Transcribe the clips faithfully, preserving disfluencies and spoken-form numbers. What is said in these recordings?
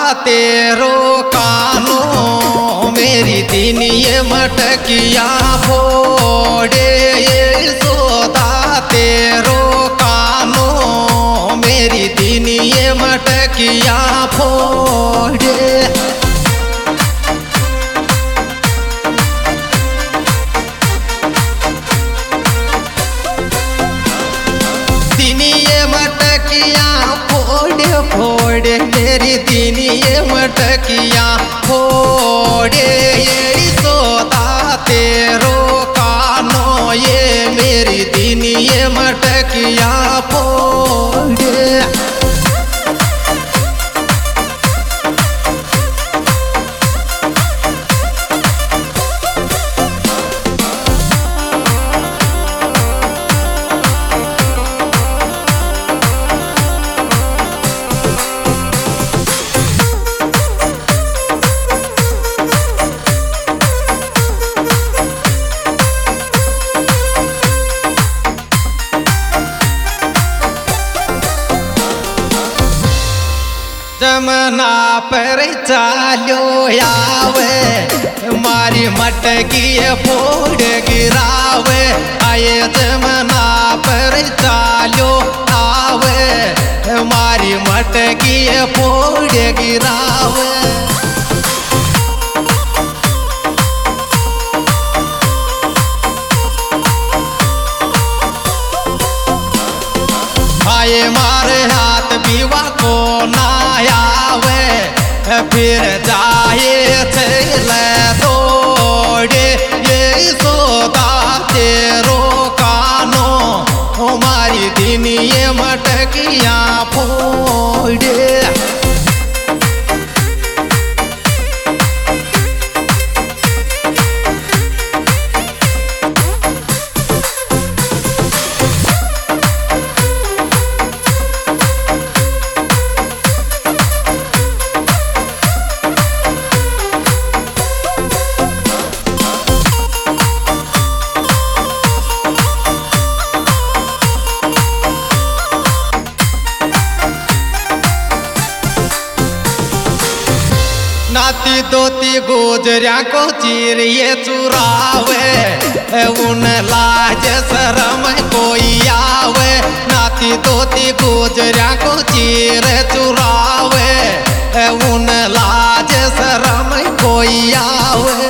तेरो कानो मेरी दिन ये मटकिया फोड़े यशोदा तेरो कानो मेरी दिन ये मटकिया फोड़े। फोड़े मेरी दिन ये मटकिया फोड़े यशोदा तेरो कानो ये मेरी दिन ये मटकिया फोड़े। जमना पर चालो आवे मारी मटकी फोड़ गिरावे आए जमना पर चालो आवे मारी मटकी फोड़ गिरावे। आए मारे हाथ बीवा को ना फिर जाए चले दौड़े यशोदा तेरो कानो हमारी दिन ये मटकिया फोड़े। नाती दोती गोजरिया को चीर ये चुरावे उन लाज शरम कोई आवे। नाती दोती गोजरिया को चीर चुरावे उन लाज शरम कोई आवे।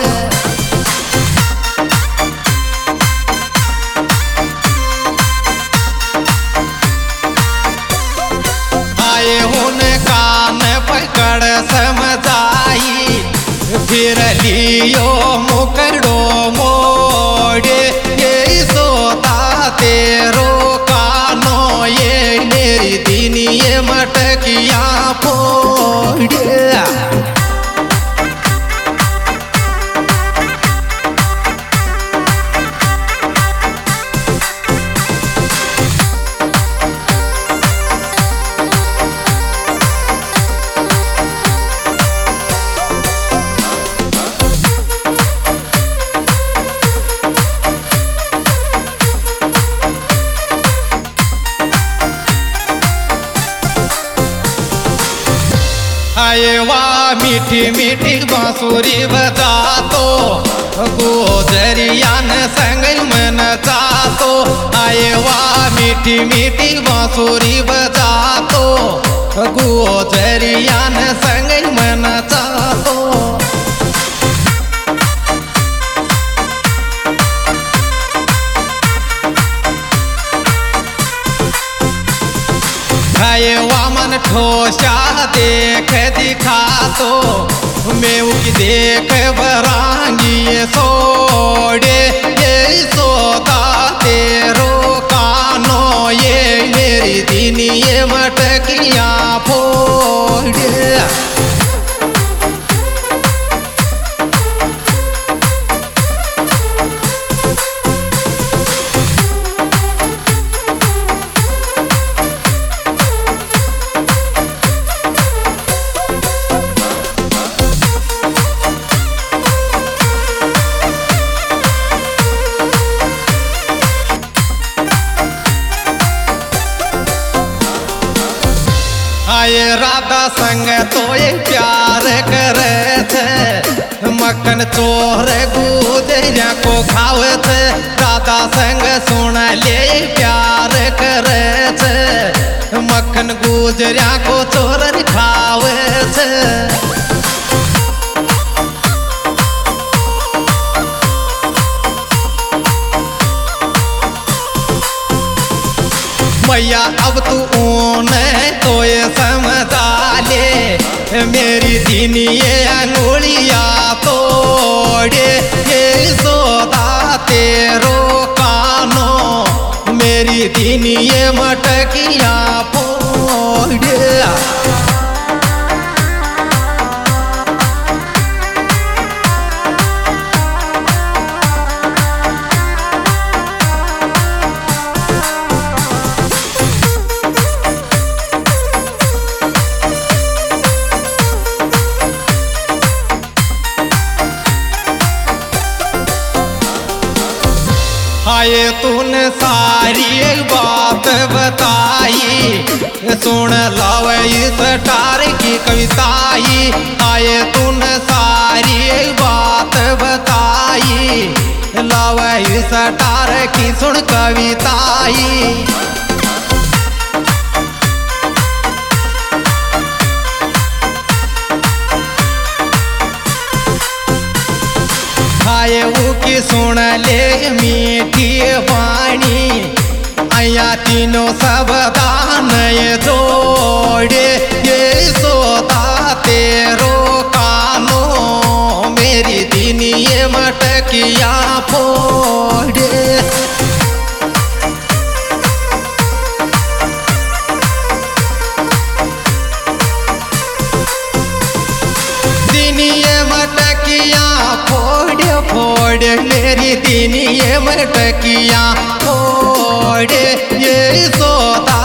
आए उन कान पकड़ समझाई फिर लियो मुकड़ो मोड़े यशोदा तेरो कानो ये मेरी दिन ये मटकिया फोड़े। आए वाह मीठी मीठी बांसुरी बजा तो गोजरिया न संग में नचातो। आए वाह मीठी मीठी बांसुरी बजा तो गोजरिया न संग में नचातो। आए वामन ठोसा देख दिखा तो मैं उकी देख बरांगी सोड़े यशोदा तेरो कानो ये मेरी दिन ये मटकिया फोड़े। यशोदा संग तो ये प्यार करे थे, मक्खन चोर गुजरिया को खावे थे। राधा संग सुन ले प्यार करे थे, मक्खन गुजरिया को चोर खावे थे। मैया अब तू ऊने तो ये समझा ले, मेरी दीनी ये अंगुलिया तोड़े। ये सोदा तेरो कानो, मेरी दीनी ये मटकिया फोड़े। आए तूने सारी एक बात बताई, सुन लावे इस टार की कविताई। आए तूने सारी एक बात बताई, लावे इस टार की सुन कविताई। आए वो की सुन ले मीठी वाणी, आया तीनों सब दान ये जोड़े। ये सोदा तेरो कानो, मेरी दीनी ये मटकिया फोड़े। फोड़ मेरी दीनी ये मटकिया फोड़े। ये सोता